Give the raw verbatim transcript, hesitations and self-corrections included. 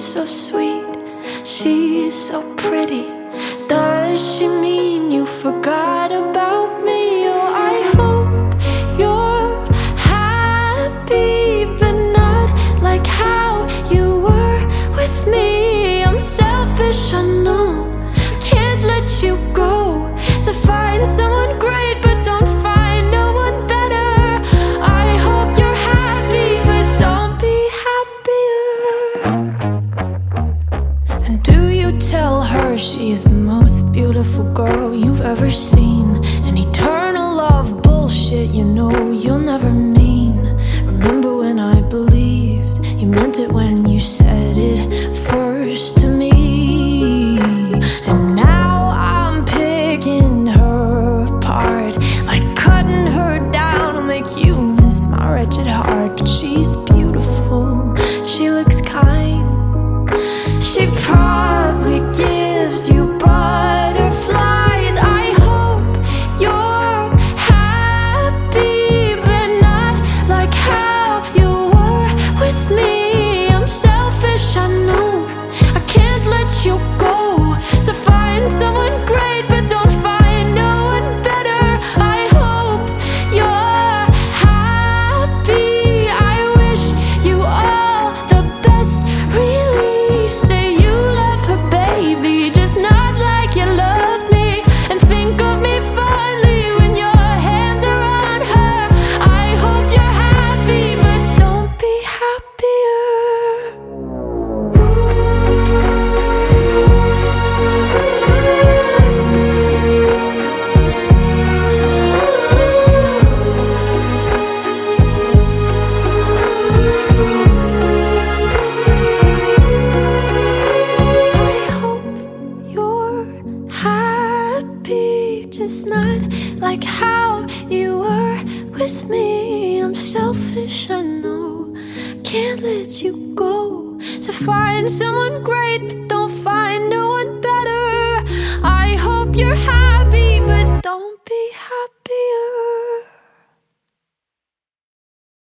so sweet, she's so pretty. Does she mean you forgot about me? Oh, I hope you're happy, but not like how you were with me. I'm selfish, I know, I can't let you go. So find someone great, but don't find no one better. I hope you're happy, but don't be happier. And do you tell her she's the most beautiful girl you've ever seen? An eternal love bullshit, you know you'll never mean. Remember when I believed you meant it when you said it first to me? And now I'm picking her apart, like cutting her down will make you miss my wretched heart. But she's beautiful, she looks kind, she probably gives you butterflies. I hope you're happy, but not like how you were with me. I'm selfish, I know, I can't let you go. So find someone great, but don't find no one better. I hope you're happy, I wish you all the best, really. Say you love her, baby, just not like you loved me. And think of me fondly when your hands are on her. I hope you're happy, but don't be happier. I hope you're happy, just not like how you were with me. I'm selfish, I know, can't let you go. So find someone great, but don't find no one